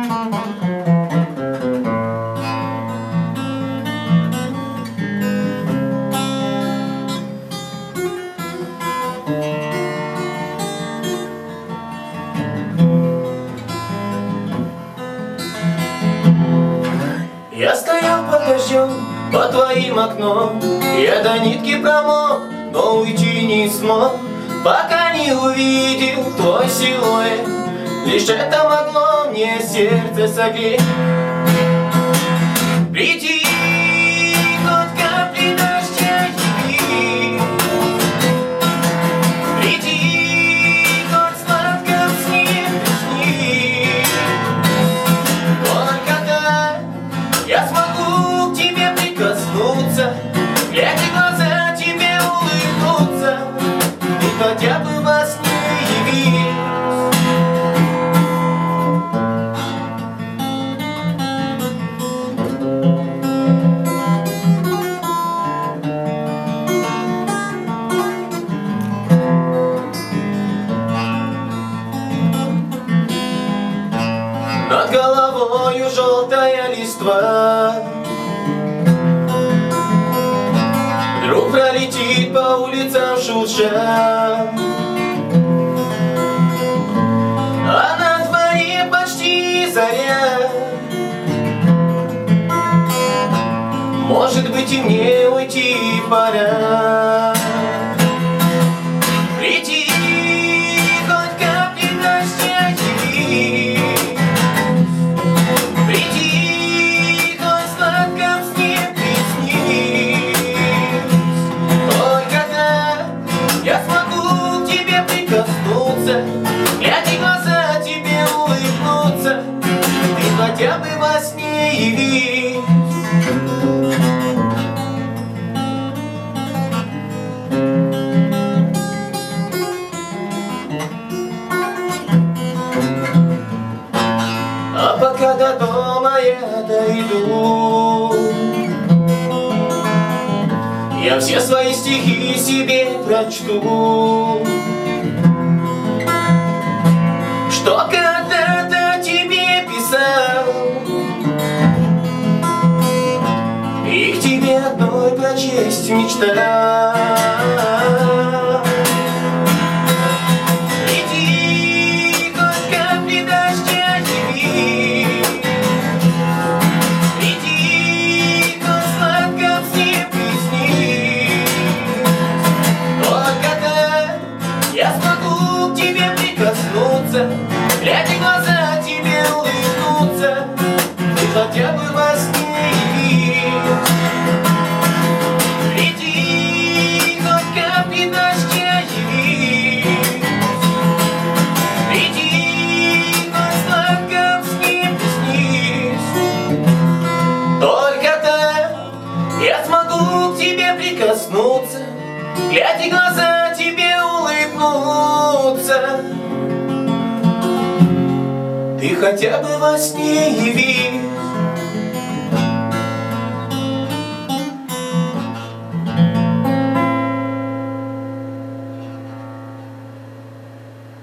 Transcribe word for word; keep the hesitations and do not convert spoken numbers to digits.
Я стоял под дождем, под твоим окном. Я до нитки промок, но уйти не смог, пока не увидел твой силуэт. Лишь это могло мне сердце согреть. Приди, хоть капли дождя яви. Приди, хоть сладко в сне присни. Только так я смогу к тебе прикоснуться, глядя в глаза тебе улыбнуться. И хотя бы во сне яви. Над головою желтая листва вдруг пролетит по улицам шурша, а на дворе почти заря. Может быть, и мне уйти пора. Приди, хоть капли дождя яви. Приди, хоть сладко в сне приснись. Только так я смогу к тебе прикоснуться, глядя в глаза тебе улыбнуться. Ты хотя бы во сне явись. А пока до дома я дойду, я все свои стихи себе прочту, что когда-то тебе писал, и к тебе одной прочесть мечтал. Приди, хоть капли дождя яви. Приди, хоть сладко в сне приснись. Только так я смогу к тебе прикоснуться, глядя в глаза тебе улыбнуться. Ты хотя бы во сне явись. Приди, хоть капли дождя яви. Приди, хоть сладко в сне приснись. Только так я смогу к тебе прикоснуться, глядя в глаза тебе улыбнуться. Ты хотя бы во сне явись.